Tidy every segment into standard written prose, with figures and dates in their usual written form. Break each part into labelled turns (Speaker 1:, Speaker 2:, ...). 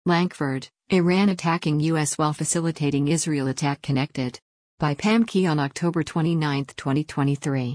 Speaker 1: Lankford, Iran attacking U.S. while facilitating Israel attack connected. By Pam Key on October 29, 2023.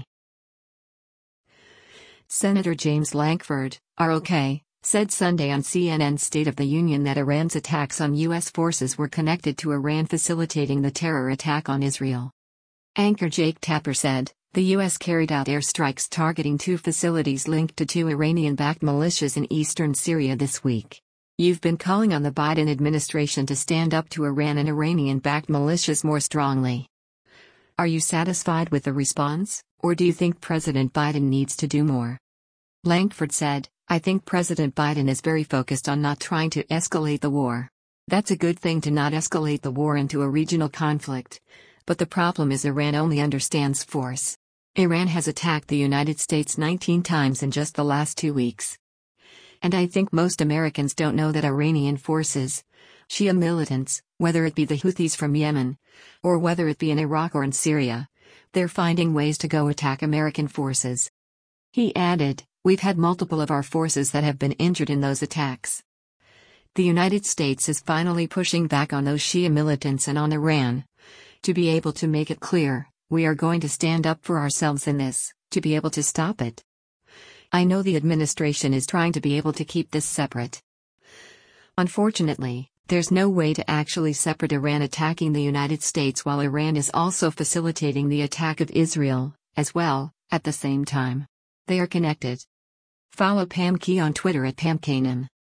Speaker 1: Senator James Lankford, ROK, said Sunday on CNN's State of the Union that Iran's attacks on U.S. forces were connected to Iran facilitating the terror attack on Israel. Anchor Jake Tapper said, the U.S. carried out airstrikes targeting 2 facilities linked to 2 Iranian-backed militias in eastern Syria this week. You've been calling on the Biden administration to stand up to Iran and Iranian-backed militias more strongly. Are you satisfied with the response, or do you think President Biden needs to do more? Lankford said, I think President Biden is very focused on not trying to escalate the war. That's a good thing to not escalate the war into a regional conflict. But the problem is Iran only understands force. Iran has attacked the United States 19 times in just the last 2 weeks. And I think most Americans don't know that Iranian forces, Shia militants, whether it be the Houthis from Yemen, or whether it be in Iraq or in Syria, they're finding ways to go attack American forces. He added, we've had multiple of our forces that have been injured in those attacks. The United States is finally pushing back on those Shia militants and on Iran. To be able to make it clear, we are going to stand up for ourselves in this, to be able to stop it. I know the administration is trying to be able to keep this separate. Unfortunately, there's no way to actually separate Iran attacking the United States while Iran is also facilitating the attack of Israel, as well, at the same time. They are connected. Follow Pam Key on Twitter at PamKanan.